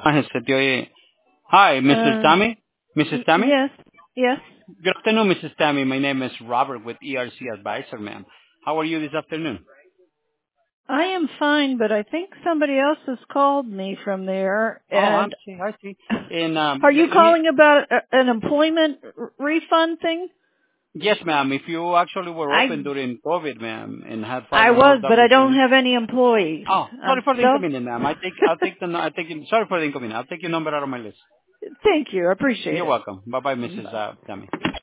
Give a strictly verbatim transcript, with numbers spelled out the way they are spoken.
Hi, se te oye. Hi, missus Uh, Tammy? missus y- Tammy? yes, yes. Good afternoon, missus Tammy. My name is Robert with E R C Advisor, ma'am. How are you this afternoon? I am fine, but I think somebody else has called me from there. Oh, I And see, I see. And um, are you let, let me, calling about a, an employment r- refund thing? yes, ma'am. If you actually were I open during COVID, ma'am, and had I problems with was, but I don't W-2. have any employees. Oh, sorry I'm for the self. inconvenience, ma'am. I take, I'll take the, I take, sorry for the inconvenience. I'll take your number out of my list. Thank you. I appreciate You're it. welcome. Bye bye, missus Bye. Uh, Tammy.